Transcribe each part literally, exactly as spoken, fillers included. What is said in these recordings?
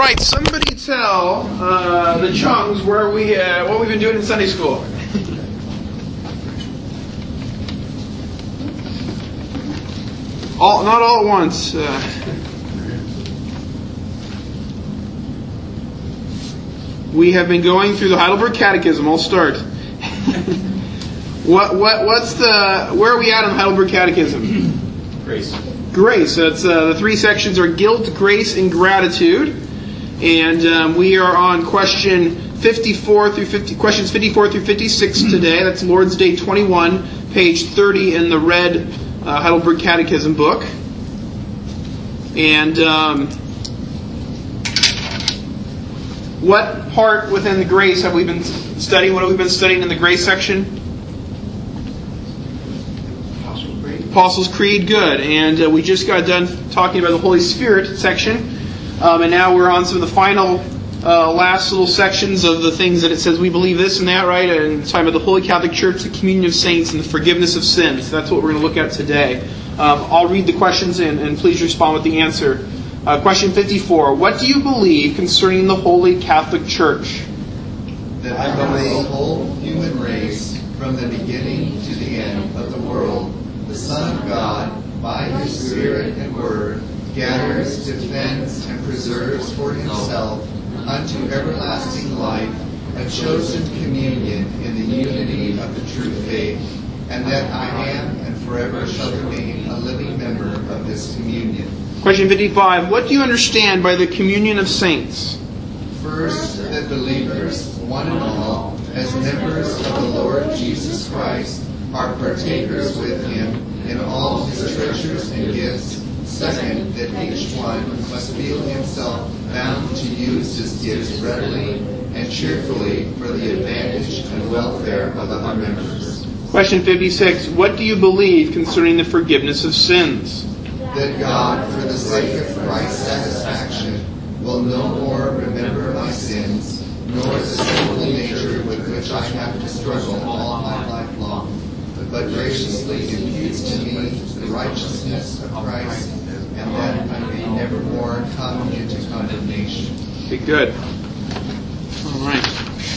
right, somebody tell uh, the chungs where we uh, what we've been doing in Sunday school. all, not all at once. Uh, we have been going through the Heidelberg Catechism. I'll start. what what what's the where are we at in the Heidelberg Catechism? Grace. Grace. That's uh, the three sections are guilt, grace, and gratitude. And um, we are on question fifty-four through fifty, questions fifty-four through fifty-six today. That's Lord's Day twenty-one, page thirty in the red uh, Heidelberg Catechism book. And um, what part within the grace have we been studying? What have we been studying in the grace section? Apostles' Creed. Apostles' Creed, good. And uh, we just got done talking about the Holy Spirit section. Um, and now we're on some of the final, uh, last little sections of the things that it says we believe this and that, right? And it's talking about the Holy Catholic Church, the communion of saints, and the forgiveness of sins. That's what we're going to look at today. Um, I'll read the questions and, and please respond with the answer. Uh, question fifty-four. What do you believe concerning the Holy Catholic Church? That I believe the whole human race, from the beginning to the end of the world, the Son of God, by His Spirit and Word, gathers, defends, and preserves for Himself unto everlasting life a chosen communion in the unity of the true faith, and that I am and forever shall remain a living member of this communion. Question fifty-five. What do you understand by the communion of saints? First, that believers, one and all, as members of the Lord Jesus Christ, are partakers with Him in all His treasures and gifts. Second, that each one must feel himself bound to use his gifts readily and cheerfully for the advantage and welfare of other members. Question fifty-six. What do you believe concerning the forgiveness of sins? That God, for the sake of Christ's satisfaction, will no more remember my sins, nor the sinful nature with which I have to struggle all my life long, but graciously imputes to me the righteousness of Christ, and that I may never more come into condemnation. Okay, good. All right.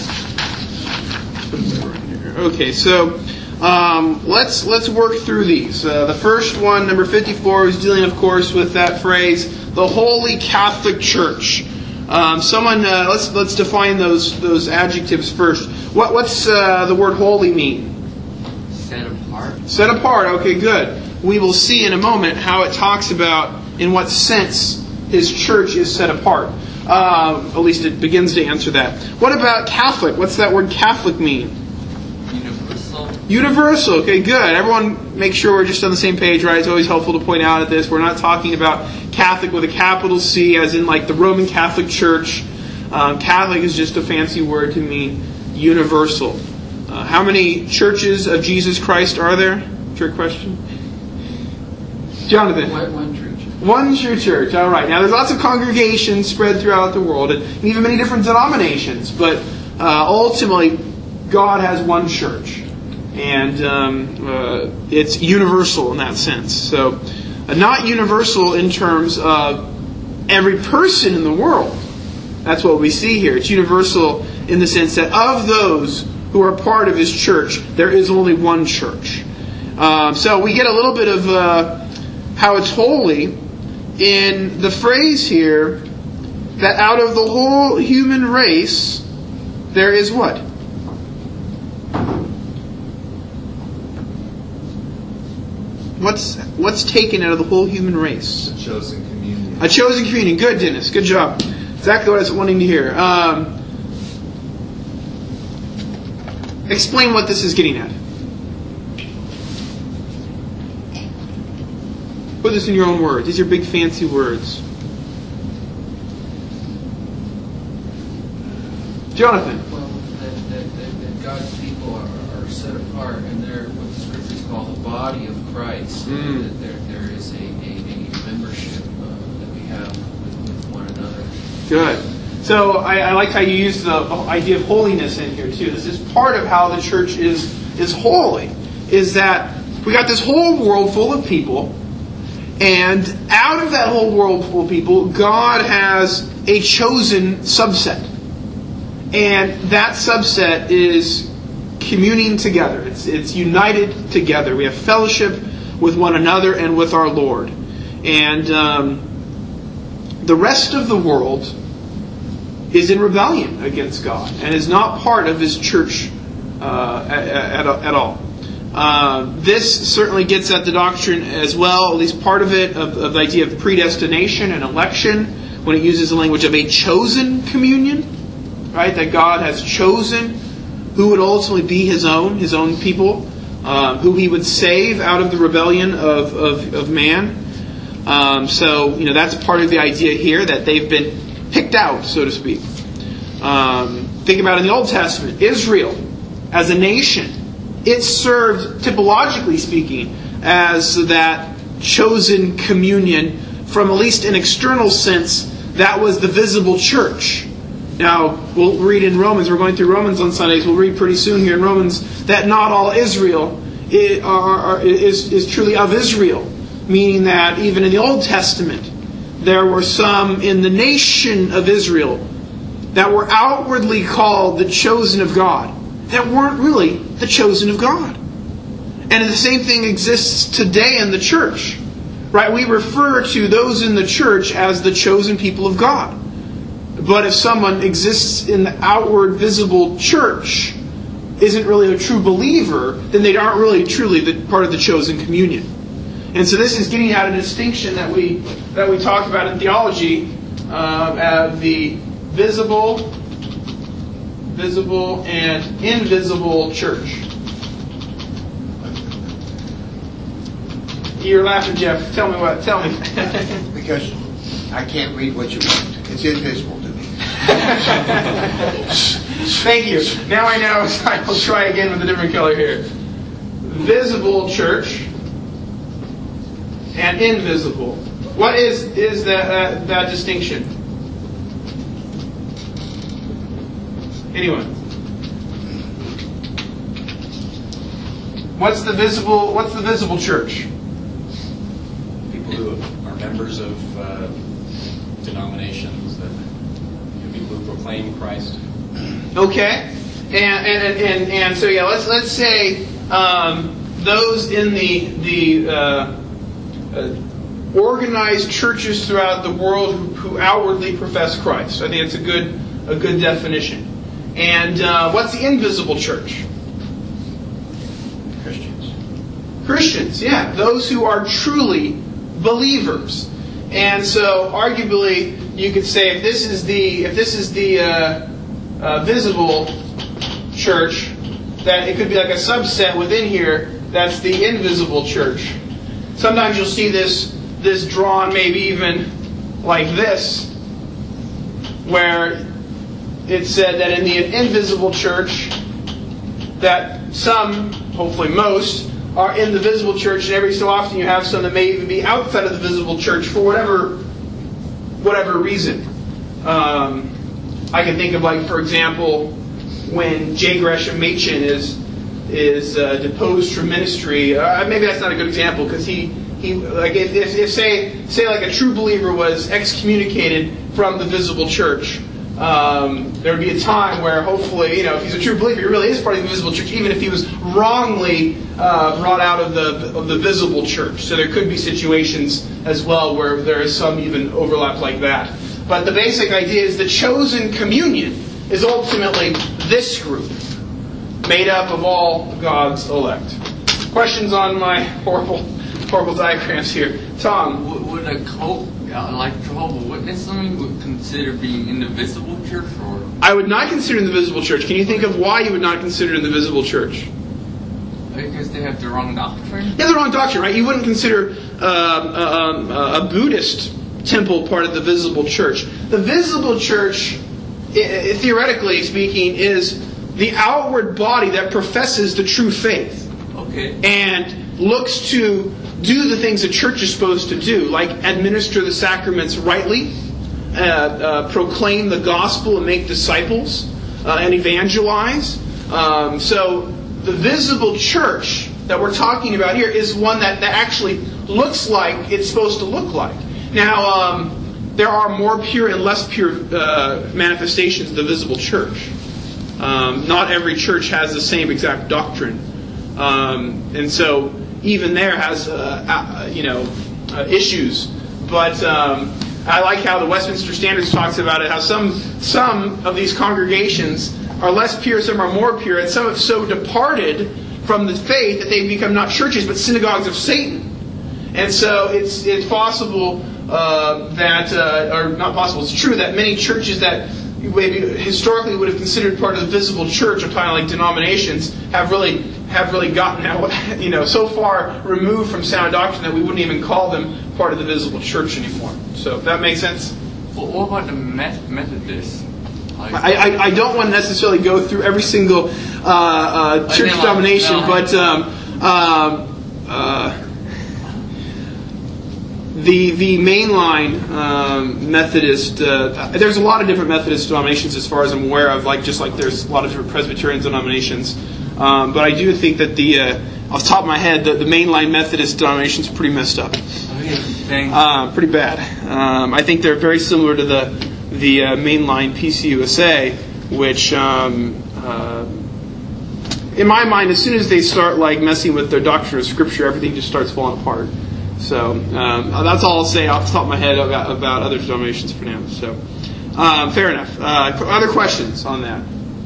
Okay, so um, let's let's work through these. Uh, the first one, number fifty-four, is dealing, of course, with that phrase, the Holy Catholic Church. Um, someone, uh, let's let's define those those adjectives first. What what's uh, the word holy mean? Set apart. Set apart. Okay, good. We will see in a moment how it talks about in what sense His church is set apart. Uh, at least it begins to answer that. What about Catholic? What's that word Catholic mean? Universal. Universal. Okay, good. Everyone make sure we're just on the same page, right? It's always helpful to point out at this. We're not talking about Catholic with a capital C as in like the Roman Catholic Church. Um, Catholic is just a fancy word to mean universal. Uh, how many churches of Jesus Christ are there? Trick question. Jonathan. One, one true church. One true church. All right. Now, there's lots of congregations spread throughout the world, and even many different denominations. But uh, ultimately, God has one church, and um, uh, it's universal in that sense. So, uh, not universal in terms of every person in the world. That's what we see here. It's universal in the sense that of those who are part of His church, there is only one church. Um, so we get a little bit of uh, how it's holy in the phrase here that out of the whole human race, there is what? What's what's taken out of the whole human race? A chosen communion. A chosen communion. Good, Dennis. Good job. Exactly what I was wanting to hear. Um, explain what this is getting at. Put this in your own words. These are big fancy words. Jonathan. Well, that, that, that, that God's people are, are set apart, and they're what the scriptures call the body of Christ. Mm. That there, there is a, a, a membership uh, that we have with, with one another. Good. So I, I like how you use the idea of holiness in here too. This is part of how the church is is holy. Is that we got this whole world full of people, and out of that whole world full of people, God has a chosen subset. And that subset is communing together. It's, it's united together. We have fellowship with one another and with our Lord. And um, the rest of the world is in rebellion against God and is not part of His church uh, at, at, at all. Uh, this certainly gets at the doctrine as well, at least part of it, of, of the idea of predestination and election, when it uses the language of a chosen communion, right? That God has chosen who would ultimately be His own, His own people, uh, who He would save out of the rebellion of, of, of man. Um, so, you know, that's part of the idea here, that they've been picked out, so to speak. Um, think about in the Old Testament, Israel as a nation, it served, typologically speaking, as that chosen communion from at least an external sense. That was the visible church. Now, we'll read in Romans, we're going through Romans on Sundays, we'll read pretty soon here in Romans, that not all Israel is, are, is, is truly of Israel. Meaning that even in the Old Testament, there were some in the nation of Israel that were outwardly called the chosen of God, that weren't really the chosen of God. And the same thing exists today in the church. Right? We refer to those in the church as the chosen people of God. But if someone exists in the outward visible church, isn't really a true believer, then they aren't really truly the, part of the chosen communion. And so this is getting at a distinction that we that we talk about in theology uh, of the visible, visible, and invisible church. You're laughing, Jeff. Tell me what. Tell me. Because I can't read what you wrote. It's invisible to me. Thank you. Now I know. I'll try again with a different color here. Visible church and invisible. What is is that that, that distinction? Anyone? What's the visible? What's the visible church? People who are members of uh, denominations, that people who proclaim Christ. Okay, and and and and so yeah, let's let's say um, those in the the. Uh, Uh, organized churches throughout the world who, who outwardly profess Christ. I think it's a good a good definition. And uh, what's the invisible church? Christians. Christians, yeah, those who are truly believers. And so, arguably, you could say if this is the if this is the uh, uh, visible church, that it could be like a subset within here. That's the invisible church. Sometimes you'll see this this drawn maybe even like this, where it said that in the invisible church, that some, hopefully most, are in the visible church, and every so often you have some that may even be outside of the visible church for whatever whatever reason. Um, I can think of, like, for example, when J. Gresham Machen is is uh, deposed from ministry. Uh, maybe that's not a good example, because he, he like if, if, if say say like a true believer was excommunicated from the visible church, um, there would be a time where hopefully, you know, if he's a true believer, he really is part of the visible church, even if he was wrongly uh, brought out of the of the visible church. So there could be situations as well where there is some even overlap like that. But the basic idea is the chosen communion is ultimately this group, made up of all God's elect. Questions on my horrible, horrible diagrams here? Tom? Would, would a cult, uh, like Jehovah's Witness, something would consider being in the visible church, or? I would not consider in the visible church. Can you think of why you would not consider in the visible church? Because they have the wrong doctrine? Yeah, the wrong doctrine, right? You wouldn't consider uh, a, a Buddhist temple part of the visible church. The visible church, theoretically speaking, is the outward body that professes the true faith. Okay. And looks to do the things a church is supposed to do, like administer the sacraments rightly, uh, uh, proclaim the gospel and make disciples, uh, and evangelize. Um, so the visible church that we're talking about here is one that, that actually looks like it's supposed to look like. Now, um, there are more pure and less pure uh, manifestations of the visible church. Um, not every church has the same exact doctrine. Um, and so even there has, uh, uh, you know, uh, issues. But um, I like how the Westminster Standards talks about it, how some some of these congregations are less pure, some are more pure, and some have so departed from the faith that they've become not churches but synagogues of Satan. And so it's it's possible uh, that, uh, or not possible, it's true that many churches that maybe historically would have considered part of the visible church, or kind of like denominations, have really have really gotten out, you know, so far removed from sound doctrine that we wouldn't even call them part of the visible church anymore. So if that makes sense. Well, what about the Met- Methodists? Like, I, I, I don't want to necessarily go through every single uh, uh, church like, denomination, no. but um, um, uh, the the mainline um, Methodist. Uh, there's a lot of different Methodist denominations, as far as I'm aware of. Like just like there's a lot of different Presbyterian denominations, um, but I do think that the uh, off the top of my head, the, the mainline Methodist denominations are pretty messed up. Uh, pretty bad. Um, I think they're very similar to the the uh, mainline P C U S A, which, um, uh, in my mind, as soon as they start like messing with their doctrine of Scripture, everything just starts falling apart. So um, that's all I'll say off the top of my head about, about other denominations for now. So um, fair enough. Uh, other questions on that?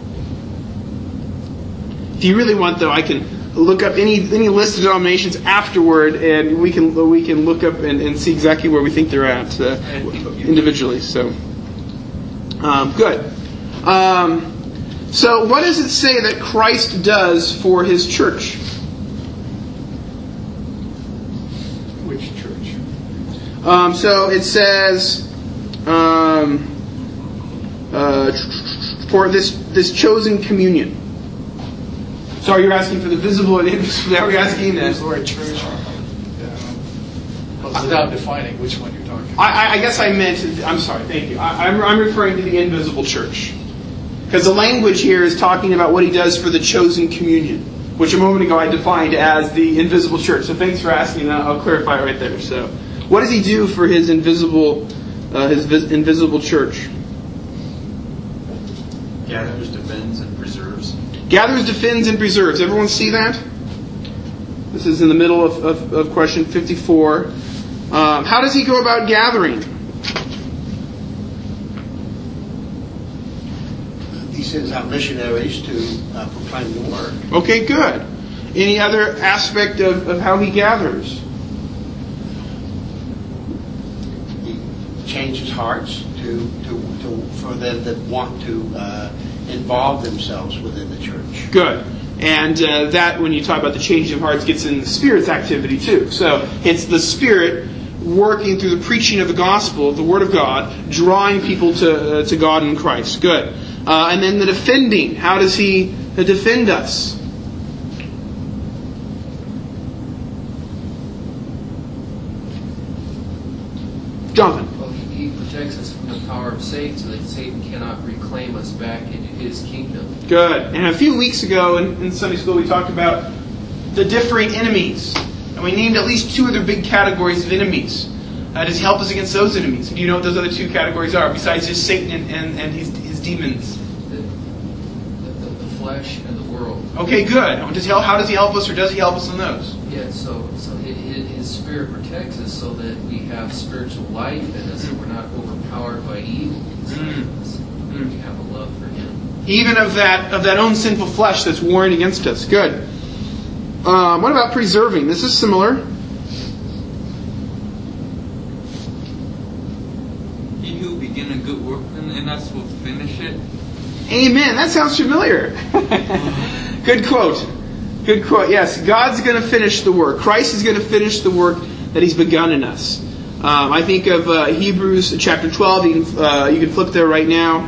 If you really want, though, I can look up any any list of denominations afterward, and we can we can look up and, and see exactly where we think they're at uh, individually. So, um, good. Um, so, what does it say that Christ does for His church? Which church? Um, so it says um, uh, for this this chosen communion. Sorry, you're asking for the visible and invisible. That we're asking Use this. the word church uh, without defining which one you're talking about. I, I guess I meant. I'm sorry. Thank you. I, I'm, I'm referring to the invisible church, because the language here is talking about what He does for the chosen communion, which a moment ago I defined as the invisible church. So thanks for asking that. I'll clarify it right there. So, what does He do for His invisible, uh, His vis- invisible church? Gathers, defends, and preserves. Gathers, defends, and preserves. Everyone see that? This is in the middle of, of, of question fifty-four. Um, how does He go about gathering? He sends out missionaries to uh, proclaim the word. Okay, good. Any other aspect of, of how He gathers? He changes hearts to, to, to for them that want to uh, involve themselves within the church. Good. And uh, that, when you talk about the change of hearts, gets in the Spirit's activity too. So it's the Spirit working through the preaching of the gospel, the Word of God, drawing people to uh, to God in Christ. Good. Uh, and then the defending. How does He defend us? Jonathan. Well, he, he protects us from the power of Satan so that Satan cannot reclaim us back into his kingdom. Good. And a few weeks ago in, in Sunday school we talked about the differing enemies. And we named at least two other big categories of enemies. Uh, does He help us against those enemies? Do you know what those other two categories are, besides just Satan and, and, and his, his demons? The, the, the flesh and the world. Okay, good. Does he, how does He help us, or does He help us in those? Yeah, so so his, his Spirit protects us so that we have spiritual life in us and we're not overpowered by evil. Mm. We have a love for Him. Even of that of that own sinful flesh that's warring against us. Good. Um, what about preserving? This is similar. He who begin a good work in us will finish it. Amen. That sounds familiar. Good quote. Good quote. Yes, God's going to finish the work. Christ is going to finish the work that He's begun in us. Um, I think of uh, Hebrews chapter twelve. You can, uh, you can flip there right now.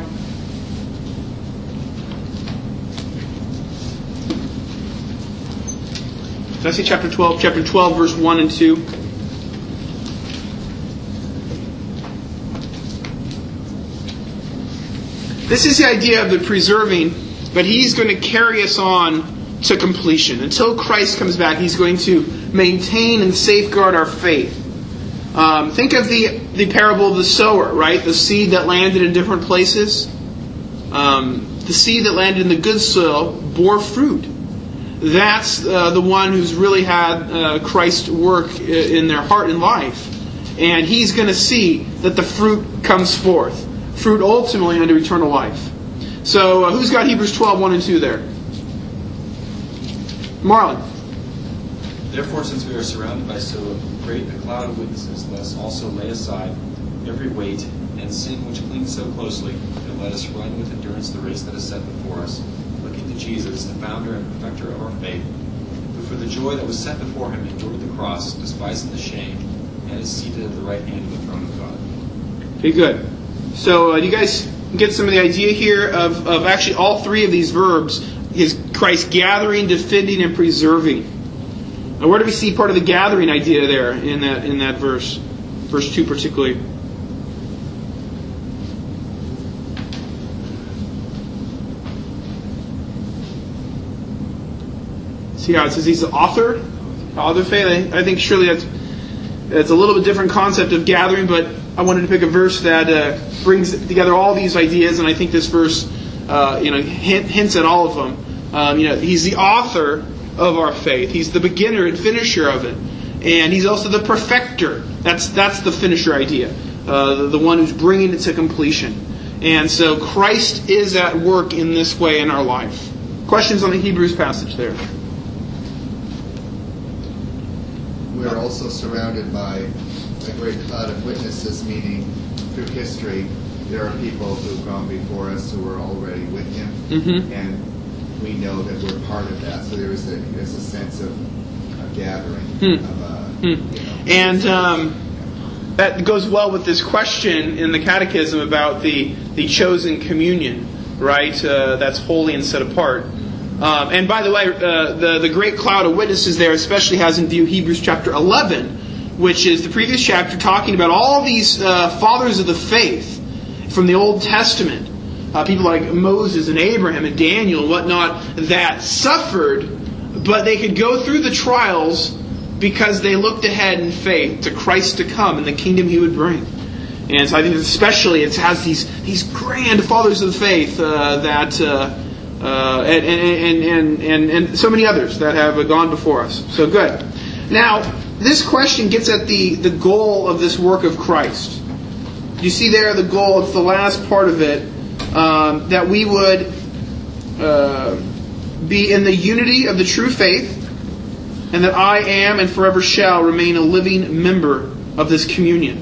Did I say chapter twelve? Chapter twelve, verse one and two. This is the idea of the preserving, but He's going to carry us on to completion. Until Christ comes back, He's going to maintain and safeguard our faith. Um, think of the, the parable of the sower, right? The seed that landed in different places. Um, the seed that landed in the good soil bore fruit. That's uh, the one who's really had uh, Christ's work in their heart and life. And he's going to see that the fruit comes forth. Fruit ultimately unto eternal life. So uh, who's got Hebrews twelve, one and two there? Marlon. Therefore, since we are surrounded by so great a cloud of witnesses, let us also lay aside every weight and sin which clings so closely, and let us run with endurance the race that is set before us, looking to Jesus, the founder and perfecter of our faith, who for the joy that was set before him endured the cross, despising the shame, and is seated at the right hand of the throne of God. Okay, good. So, uh, do you guys get some of the idea here of, of actually all three of these verbs is Christ gathering, defending, and preserving. Now, where do we see part of the gathering idea there in that in that verse? Verse two particularly. See how it says he's the author? Author of faith. I think surely that's that's a little bit different concept of gathering, but I wanted to pick a verse that uh, brings together all these ideas, and I think this verse uh, you know, hint, hints at all of them. Um, you know, he's the author of our faith. He's the beginner and finisher of it. And he's also the perfecter. That's that's the finisher idea. Uh, the, the one who's bringing it to completion. And so Christ is at work in this way in our life. Questions on the Hebrews passage there? We are also surrounded by a great cloud of witnesses, meaning through history there are people who've gone before us who are already with Him, Mm-hmm. and we know that we're part of that. So there is a there's a sense of a gathering Hmm. of a, Hmm. you know, And um, that goes well with this question in the Catechism about the, the chosen communion, right? Uh, that's holy and set apart. Um, and by the way, uh, the, the great cloud of witnesses there especially has in view Hebrews chapter eleven, which is the previous chapter talking about all these uh, fathers of the faith from the Old Testament. Uh, people like Moses and Abraham and Daniel and whatnot that suffered, but they could go through the trials because they looked ahead in faith to Christ to come and the kingdom He would bring. And so I think especially it has these these grand fathers of the faith uh, that uh, uh, and, and, and, and, and so many others that have gone before us. So good. Now, this question gets at the, the goal of this work of Christ. You see there the goal, it's the last part of it, um, that we would uh, be in the unity of the true faith, and that I am and forever shall remain a living member of this communion.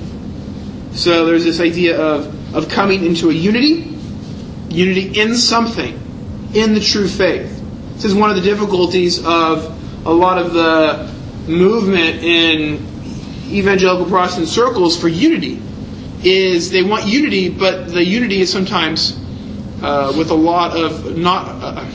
So there's this idea of, of coming into a unity, unity in something, in the true faith. This is one of the difficulties of a lot of the movement in evangelical Protestant circles for unity, is they want unity, but the unity is sometimes uh, with a lot of not uh,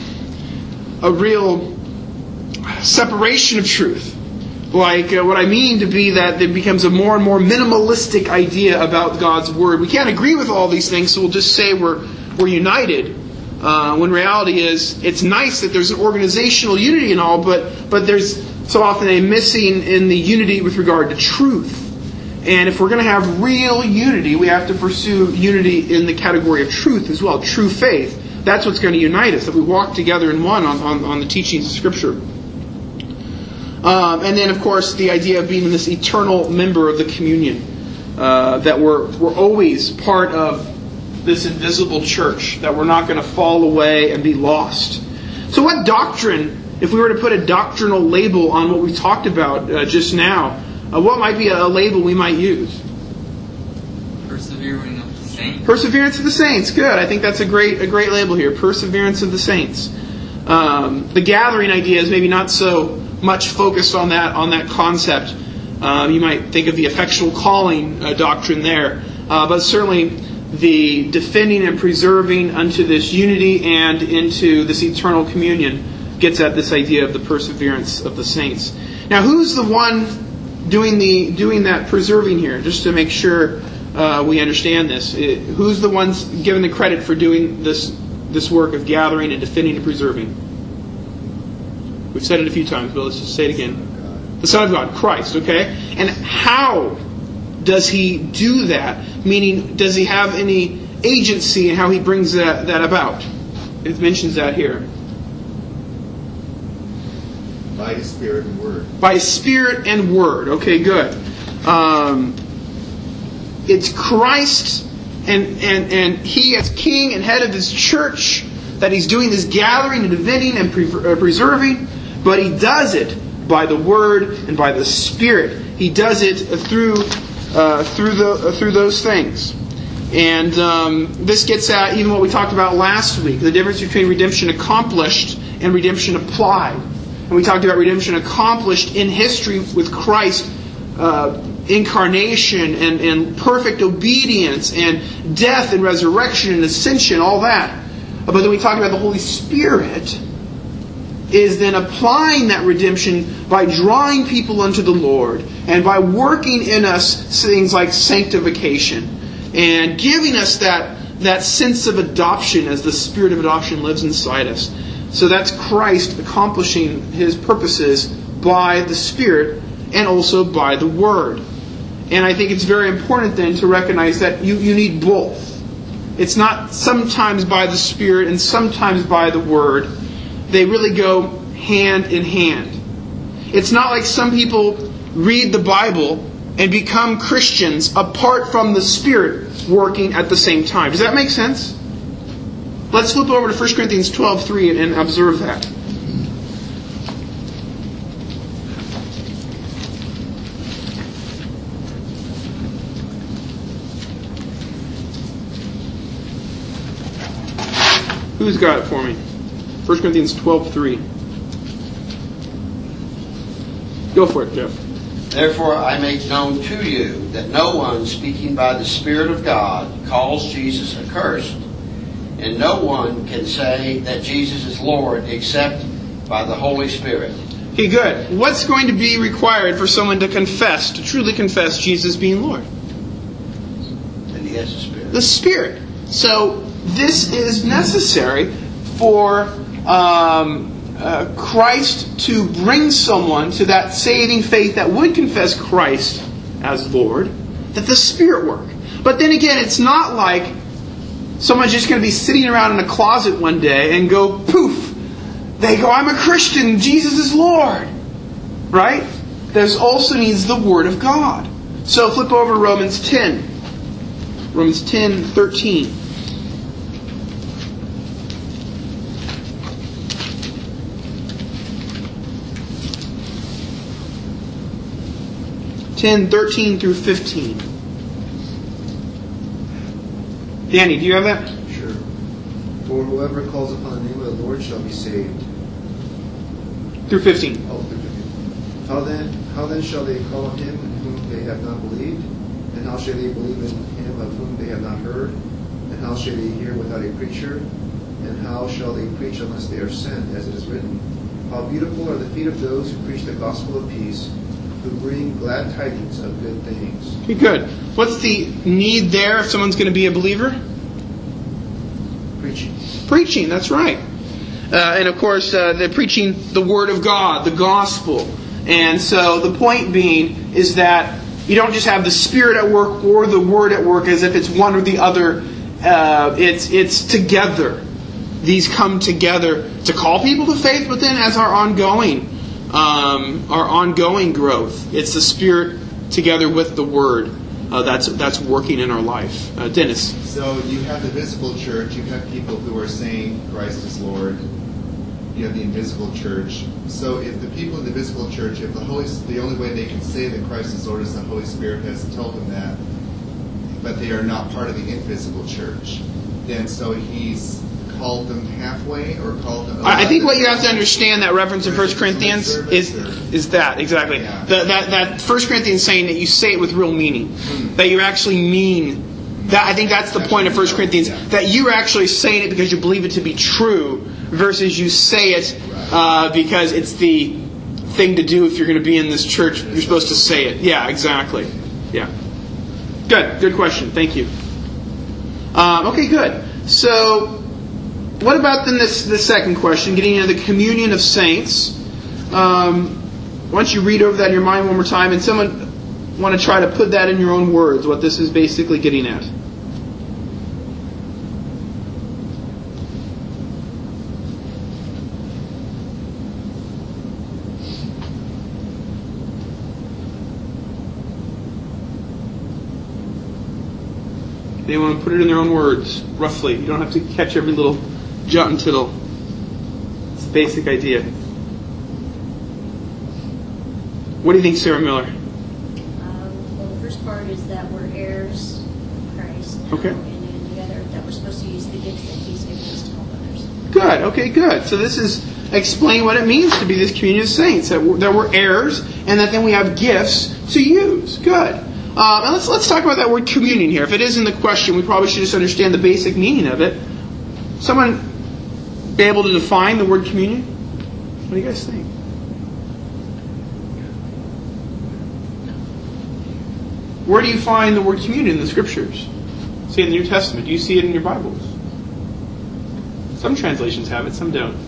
a real separation of truth. Like uh, what I mean to be that there becomes a more and more minimalistic idea about God's Word. We can't agree with all these things, so we'll just say we're we're united. Uh, when reality is, it's nice that there's an organizational unity and all, but but there's so often a missing in the unity with regard to truth. And if we're going to have real unity, we have to pursue unity in the category of truth as well, true faith. That's what's going to unite us, that we walk together in one on, on, on the teachings of Scripture. Um, and then, of course, the idea of being this eternal member of the communion, uh, that we're we're always part of this invisible church, that we're not going to fall away and be lost. So what doctrine, if we were to put a doctrinal label on what we talked about uh, just now, uh, what might be a, a label we might use? Persevering of the saints. Perseverance of the saints. Good. I think that's a great a great label here. Perseverance of the saints. Um, the gathering idea is maybe not so much focused on that on that concept. Um, you might think of the effectual calling uh, doctrine there, uh, but certainly the defending and preserving unto this unity and into this eternal communion gets at this idea of the perseverance of the saints. Now, who's the one doing the doing that preserving here? Just to make sure uh, we understand this, it, who's the ones given the credit for doing this this work of gathering and defending and preserving? We've said it a few times, but let's just say it again. The Son of God, Christ, okay? And how does he do that? Meaning, does he have any agency in how he brings that, that about? It mentions that here. By His Spirit and Word. By His Spirit and Word. Okay, good. Um, it's Christ and, and, and He as King and head of His church that He's doing this gathering and defending and pre- preserving, but He does it by the Word and by the Spirit. He does it through uh, through the uh, through those things. And um, this gets at even what we talked about last week, the difference between redemption accomplished and redemption applied. And we talked about redemption accomplished in history with Christ, uh, incarnation and, and perfect obedience and death and resurrection and ascension, all that. But then we talked about the Holy Spirit is then applying that redemption by drawing people unto the Lord and by working in us things like sanctification and giving us that, that sense of adoption as the Spirit of adoption lives inside us. So that's Christ accomplishing His purposes by the Spirit and also by the Word. And I think it's very important then to recognize that you, you need both. It's not sometimes by the Spirit and sometimes by the Word. They really go hand in hand. It's not like some people read the Bible and become Christians apart from the Spirit working at the same time. Does that make sense? Let's flip over to First Corinthians twelve three and observe that. Who's got it for me? First Corinthians twelve three. Go for it, Jeff. Therefore I make known to you that no one speaking by the Spirit of God calls Jesus accursed, and no one can say that Jesus is Lord except by the Holy Spirit. Okay, good. What's going to be required for someone to confess, to truly confess Jesus being Lord? And He has the Spirit. The Spirit. So this is necessary for um, uh, Christ to bring someone to that saving faith that would confess Christ as Lord, that the Spirit work. But then again, it's not like someone's just going to be sitting around in a closet one day and go, poof, they go, I'm a Christian, Jesus is Lord. Right? There's also needs the Word of God. So flip over to Romans ten. Romans ten thirteen. ten thirteen through fifteen. Danny, do you have that? Sure. For whoever calls upon the name of the Lord shall be saved. Through fifteen. Oh, through fifteen. How then, how then shall they call on Him in whom they have not believed? And how shall they believe in Him of whom they have not heard? And how shall they hear without a preacher? And how shall they preach unless they are sent, as it is written? How beautiful are the feet of those who preach the gospel of peace, who bring glad tidings of good things. Okay, good. What's the need there if someone's going to be a believer? Preaching. Preaching, that's right. Uh, and of course, uh, they're preaching the Word of God, the gospel. And so the point being is that you don't just have the Spirit at work or the Word at work as if it's one or the other. Uh, it's it's together. These come together to call people to faith, but then as our ongoing um, our ongoing growth, it's the Spirit together with the Word uh, that's that's working in our life. Uh, Dennis. So you have the visible church. You have people who are saying Christ is Lord. You have the invisible church. So if the people in the visible church, if the Holy, the only way they can say that Christ is Lord is the Holy Spirit has told them that, but they are not part of the invisible church, then so He's called them halfway or called them. I think what you have to understand that reference in First Corinthians is is that exactly Yeah. the, that that First Corinthians saying that you say it with real meaning, Hmm. that you actually mean that. I think that's the point of First Corinthians, Yeah. that you're actually saying it because you believe it to be true, versus you say it uh, because it's the thing to do if you're going to be in this church. You're supposed to say it. Yeah, exactly. Yeah. Good. Good question. Thank you. Um, okay. Good. So. What about then this the second question, getting into the communion of saints? Um, why don't you read over that in your mind one more time? And someone want to try to put that in your own words, what this is basically getting at? They want to put it in their own words, roughly. You don't have to catch every little jot and tittle. It's the basic idea. What do you think, Sarah Miller? Um, well, the first part is that we're heirs of Christ now, Okay. and then the other, that we're supposed to use the gifts that He's given us to help others. Good. Okay, good. So this is explain what it means to be this communion of saints, that we're, that we're heirs, and that then we have gifts to use. Good. Uh, and let's let's talk about that word communion here. If it is in the question, we probably should just understand the basic meaning of it. Someone be able to define the word communion? What do you guys think? Where do you find the word communion in the Scriptures? See it in the New Testament. Do you see it in your Bibles? Some translations have it, some don't.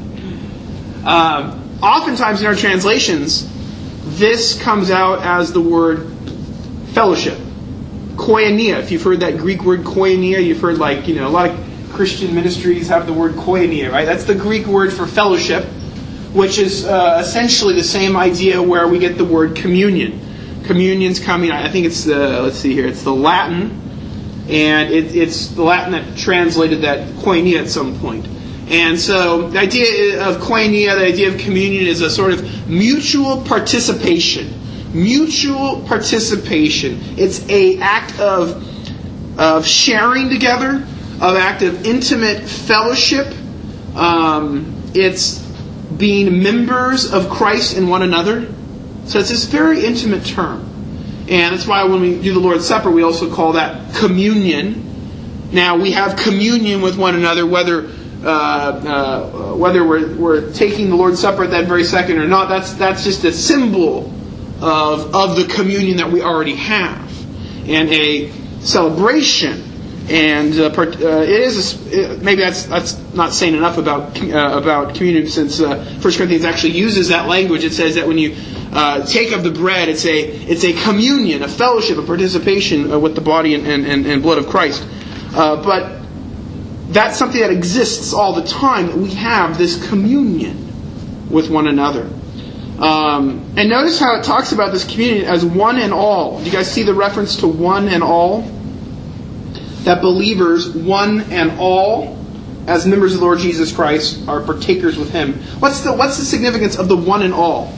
um, oftentimes in our translations, this comes out as the word fellowship. Koinonia. If you've heard that Greek word koinonia, you've heard like, you know, a lot of Christian ministries have the word koinonia, right? That's the Greek word for fellowship, which is uh, essentially the same idea where we get the word communion. Communion's coming, I think it's the, let's see here, it's the Latin, and it, it's the Latin that translated that koinonia at some point. And so the idea of koinonia, the idea of communion is a sort of mutual participation. Mutual participation. It's an act of, of sharing together, of act of intimate fellowship. Um, it's being members of Christ in one another. So it's this very intimate term. And that's why when we do the Lord's Supper, we also call that communion. Now, we have communion with one another, whether uh, uh, whether we're, we're taking the Lord's Supper at that very second or not. That's that's just a symbol of of the communion that we already have, and a celebration. And uh, part, uh, it is a, it, maybe that's that's not saying enough about uh, about communion, since uh, First Corinthians actually uses that language. It says that when you uh, take of the bread, it's a it's a communion, a fellowship, a participation uh, with the body and, and, and blood of Christ. Uh, but that's something that exists all the time. That we have this communion with one another. Um, and notice how it talks about this communion as one and all. Do you guys see the reference to one and all? That believers, one and all, as members of the Lord Jesus Christ, are partakers with Him. What's the what's the significance of the one and all?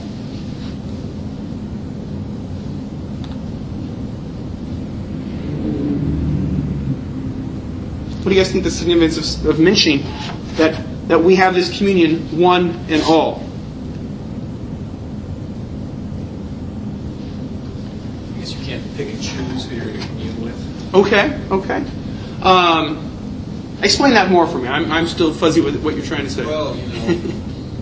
What do you guys think the significance of, of mentioning that that we have this communion, one and all? I guess you can't pick and choose who you're going to commune with. Okay, okay. Um, explain that more for me. I'm I'm still fuzzy with what you're trying to say. Well, you know,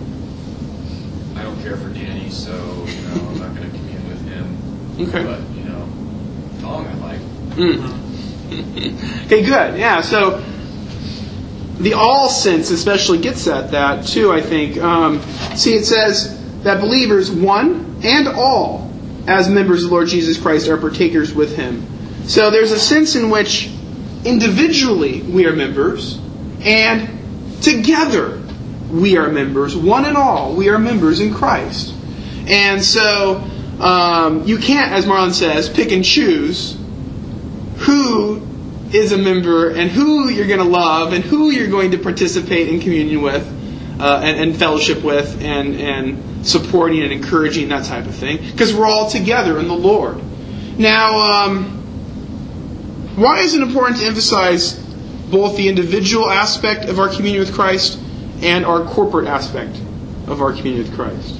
I don't care for Danny, so you know I'm not going to commune with him. Okay. But you know, Tom I like. Mm. Okay, good. Yeah, so the all sense especially gets at that too, I think. Um, see, it says that believers, one and all, as members of the Lord Jesus Christ, are partakers with Him. So there's a sense in which individually we are members, and together we are members, one and all, we are members in Christ. And so um, you can't, as Marlon says, pick and choose who is a member and who you're going to love and who you're going to participate in communion with uh, and, and fellowship with and, and supporting and encouraging, that type of thing. Because we're all together in the Lord. Now, um, why is it important to emphasize both the individual aspect of our communion with Christ and our corporate aspect of our communion with Christ?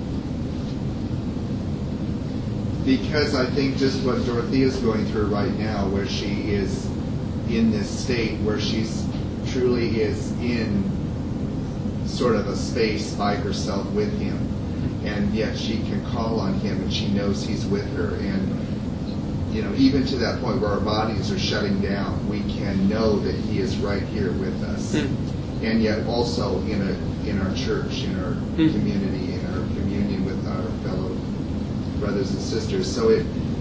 Because I think just what Dorothea is going through right now, where she is in this state where she's truly is in sort of a space by herself with Him, and yet she can call on Him and she knows He's with her. And you know, even to that point where our bodies are shutting down, we can know that He is right here with us. Mm. And yet also in a in our church, in our mm. community, in our communion with our fellow brothers and sisters. So it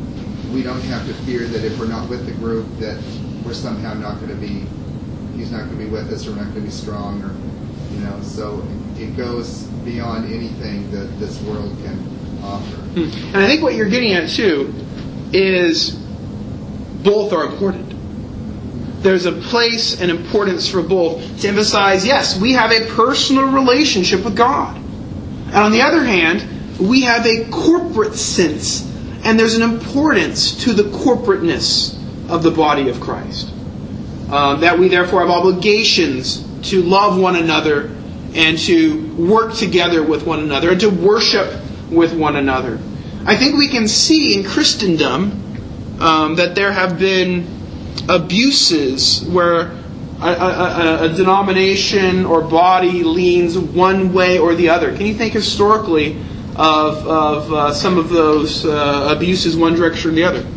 we don't have to fear that if we're not with the group that we're somehow not going to be, he's not going to be with us, or we're not going to be strong, or, you know, so it goes beyond anything that this world can offer. And I think what you're getting at too is both are important. There's a place and importance for both to emphasize, yes, we have a personal relationship with God. And on the other hand, we have a corporate sense. And there's an importance to the corporateness of the body of Christ. Um, that we therefore have obligations to love one another and to work together with one another and to worship with one another. I think we can see in Christendom um, that there have been abuses where a, a, a denomination or body leans one way or the other. Can you think historically of, of uh, some of those uh, abuses one direction or the other?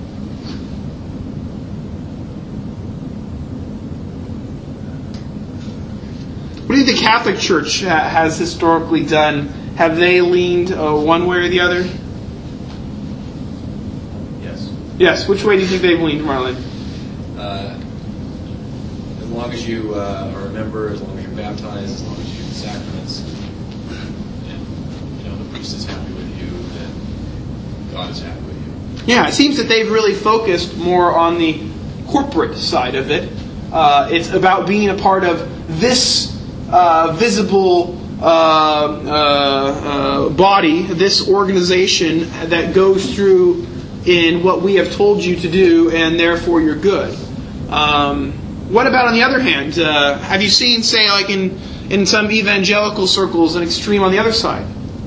What do you think the Catholic Church has historically done? Have they leaned uh, one way or the other? Yes. Yes. Which way do you think they've leaned, Marlon? Uh, as long as you uh, are a member, as long as you're baptized, as long as you do the sacraments, and you know the priest is happy with you, then God is happy with you. Yeah, it seems that they've really focused more on the corporate side of it. Uh, it's about being a part of this uh, visible uh, uh, uh, body, this organization that goes through in what we have told you to do, and therefore you're good. Um, what about on the other hand? Uh, have you seen, say, like in, in some evangelical circles, an extreme on the other side?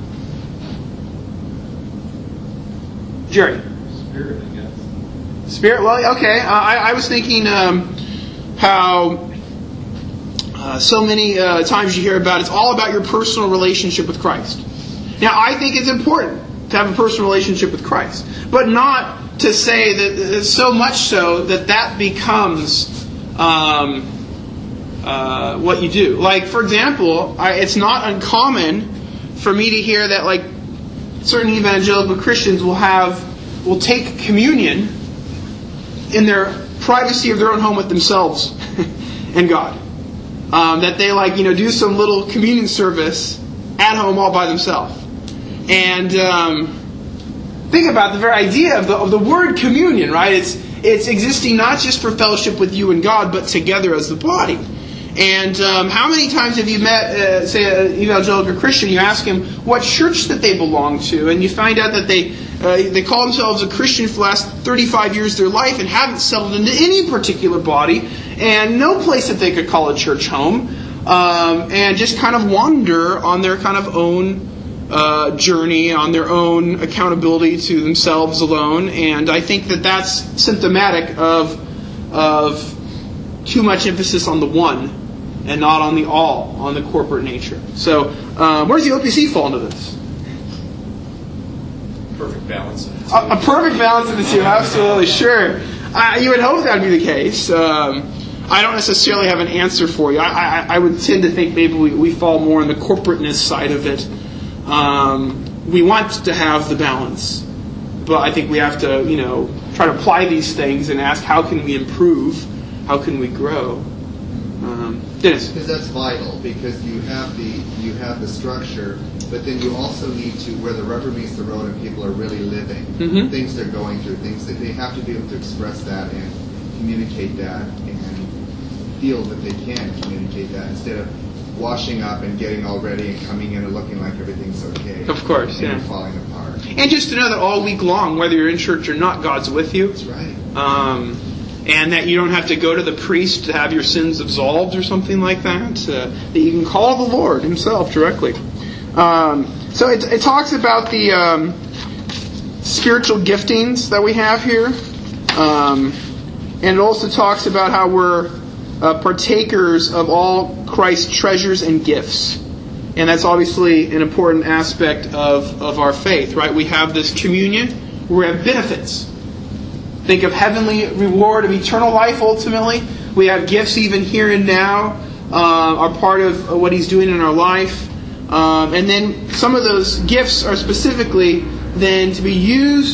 Jerry? Spirit, I guess. Spirit? Well, okay. Uh, I, I was thinking um, how uh, so many uh, times you hear about it's all about your personal relationship with Christ. Now, I think it's important to have a personal relationship with Christ, but not to say that so much so that that becomes um, uh, what you do. Like, for example, I, it's not uncommon for me to hear that, like, certain evangelical Christians will have will take communion in their privacy of their own home with themselves and God. Um, that they like you know do some little communion service at home all by themselves. And um, think about the very idea of the of the word communion, right? It's it's existing not just for fellowship with you and God, but together as the body. And um, how many times have you met, uh, say, an evangelical Christian? You ask him what church that they belong to, and you find out that they uh, they call themselves a Christian for the last thirty-five years of their life and haven't settled into any particular body, and no place that they could call a church home, um, and just kind of wander on their kind of own uh, journey, on their own accountability to themselves alone. And I think that that's symptomatic of of too much emphasis on the one and not on the all, on the corporate nature. So, uh, where does the O P C fall into this? Perfect balance. Of the A, a perfect balance of the two, absolutely, sure. Uh, you would hope that would be the case. Um, I don't necessarily have an answer for you. I, I, I would tend to think maybe we, we fall more on the corporateness side of it. Um, we want to have the balance, but I think we have to, you know, try to apply these things and ask how can we improve, how can we grow. Um, Dennis? Because that's vital, because you have the you have the structure, but then you also need to, where the rubber meets the road and people are really living, Mm-hmm. things they're going through, things that they have to be able to express that and communicate that and feel that they can communicate that instead of washing up and getting all ready and coming in and looking like everything's okay. Of course, and yeah. you're falling apart. And just to know that all week long, whether you're in church or not, God's with you. That's right. Um, and that you don't have to go to the priest to have your sins absolved or something like that. Uh, that you can call the Lord Himself directly. Um, so it, it talks about the um, spiritual giftings that we have here. Um, and it also talks about how we're uh, partakers of all Christ's treasures and gifts. And that's obviously an important aspect of, of our faith, right? We have this communion where we have benefits. Think of heavenly reward of eternal life, ultimately. We have gifts even here and now, uh, are part of what He's doing in our life. Um, and then some of those gifts are specifically then to be used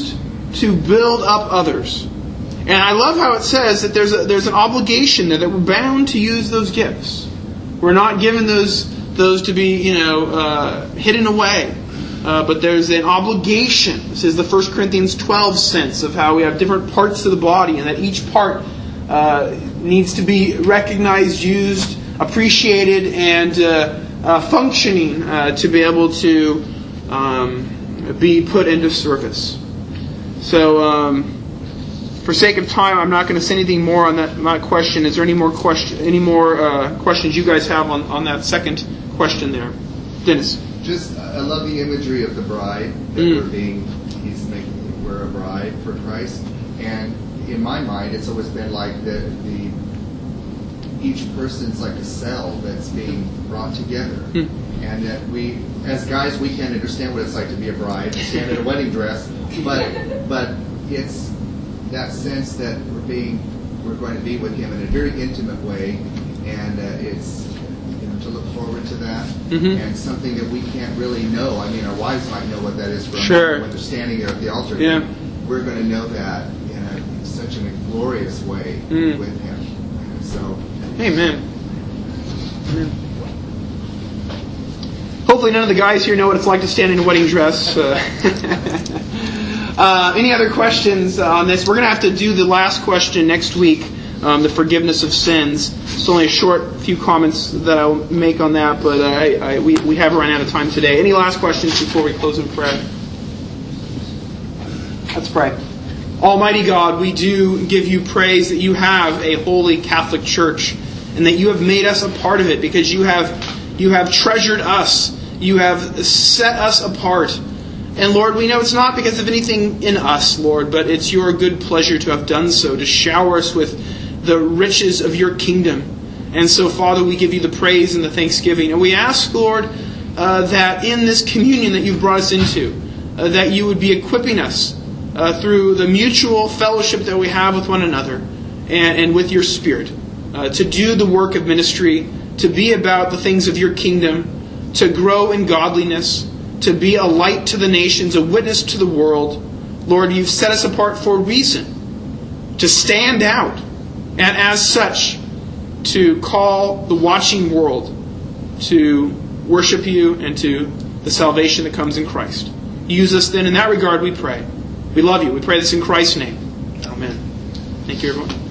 to build up others. And I love how it says that there's a, there's an obligation there, that we're bound to use those gifts. We're not given those those to be, you know, uh, hidden away. Uh, but there's an obligation. This is the First Corinthians twelve sense of how we have different parts of the body, and that each part uh, needs to be recognized, used, appreciated, and uh, uh, functioning uh, to be able to um, be put into service. So, um, for sake of time, I'm not going to say anything more on that, that question. Is there any more question, any more uh, questions you guys have on, on that second question there, Dennis? Just, I love the imagery of the bride that Mm. we're being. He's making we're a bride for Christ, and in my mind, it's always been like the the each person's like a cell that's being brought together, Mm. and that we, as guys, we can't understand what it's like to be a bride, to stand in a wedding dress, but but it's that sense that we're being we're going to be with Him in a very intimate way, and uh, it's you know to look forward to that, Mhm. and something that we can't really know. I mean, our wives might know what that is from Sure. when they're standing there at the altar. Yeah. We're going to know that in a, such a glorious way Mm. with Him. And so, Amen. Amen. Hopefully none of the guys here know what it's like to stand in a wedding dress. Uh, uh, any other questions on this? We're going to have to do the last question next week, um, the forgiveness of sins. It's only a short few comments that I'll make on that, but uh, I, I, we, we have run out of time today. Any last questions before we close in prayer? Let's pray. Almighty God, we do give you praise that you have a holy Catholic Church and that you have made us a part of it because you have you have treasured us. You have set us apart. And Lord, we know it's not because of anything in us, Lord, but it's your good pleasure to have done so, to shower us with the riches of your kingdom. And so, Father, we give you the praise and the thanksgiving. And we ask, Lord, uh, that in this communion that you've brought us into, uh, that you would be equipping us uh, through the mutual fellowship that we have with one another and, and with your Spirit, uh, to do the work of ministry, to be about the things of your kingdom, to grow in godliness, to be a light to the nations, a witness to the world. Lord, you've set us apart for a reason, to stand out, and as such, to call the watching world to worship you and to the salvation that comes in Christ. Use us then in that regard, we pray. We love you. We pray this in Christ's name. Amen. Thank you, everyone.